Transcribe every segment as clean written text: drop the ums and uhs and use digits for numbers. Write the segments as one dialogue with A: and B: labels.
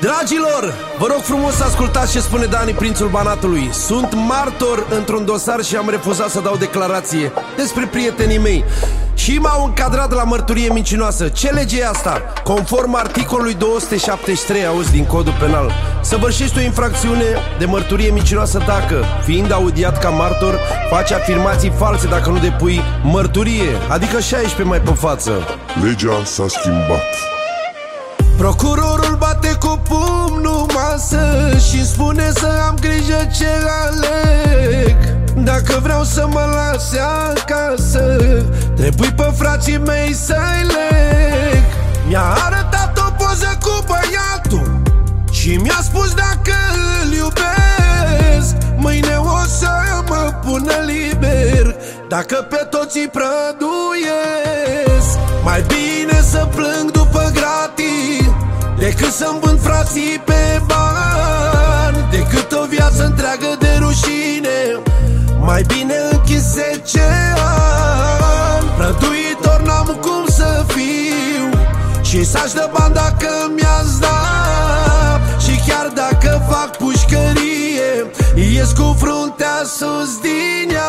A: Dragilor, vă rog frumos să ascultați ce spune Dani, prințul Banatului. Sunt martor într-un dosar și am refuzat să dau declarație despre prietenii mei și m-au încadrat la mărturie mincinoasă. Ce lege e asta? Conform articolului 273, auzi, din codul penal, săvârșești o infracțiune de mărturie mincinoasă dacă, fiind audiat ca martor, faci afirmații false dacă nu depui mărturie, adică 16 mai pe față.
B: Legea s-a schimbat.
A: Procurorul bate cu pumnul masă și spune să am grijă ce aleg. Dacă vreau să mă lase acasă, trebuie pe frații mei să-i leg. Mi-a arătat o poză cu băiatul și mi-a spus dacă îl iubesc, mâine o să mă pună liber dacă pe toți îi prăduiesc. Mai bine să plâng după gratii decât să-mi vând frații pe bani, decât o viață întreagă de rușine, mai bine închis 10 ani. Prăduitor n-am cum să fiu și să-și dă bani dacă mi-ați dat, și chiar dacă fac pușcărie, ies cu fruntea sus din ea.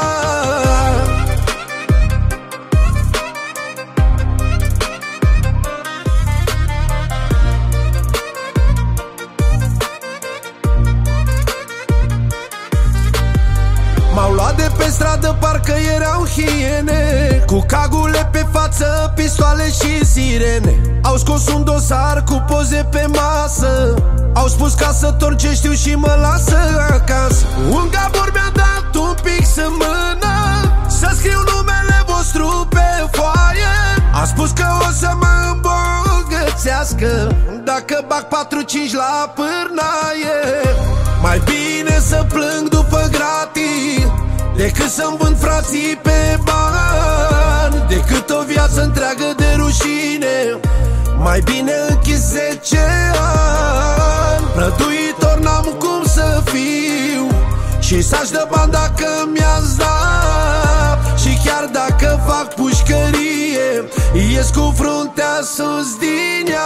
A: M-au luat de pe stradă, parcă erau hiene, cu cagule pe față, pistoale și sirene. Au scos un dosar cu poze pe masă, au spus ca să torn ce știu și mă lasă acasă. Un gabor mi-a dat un pix în mână să scriu numele vostru pe foaie. A spus că o să mă îmbogățească dacă bag 4-5 la pârnaie. Mai bine să plâng după gratii decât să-mi vând frații pe bani, decât o viață întreagă de rușine, mai bine închis 10 ani. Prăduitor n-am cum să fiu și să-și dă bani dacă mi-ați dat, și chiar dacă fac pușcărie, ies cu fruntea sus din ea.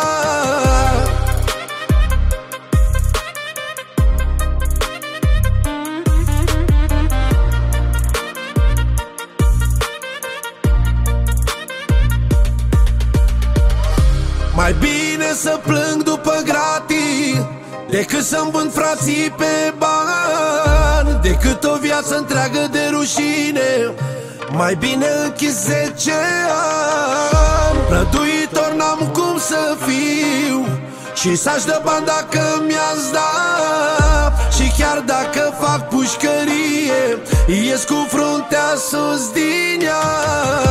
A: Mai bine să plâng după gratii decât să-mi vând frații pe bani, decât o viață întreagă de rușine, mai bine închis 10 ani. Prăduitor n-am cum să fiu și să-și dă bani dacă mi-ați dat, și chiar dacă fac pușcărie, ies cu fruntea sus din ea.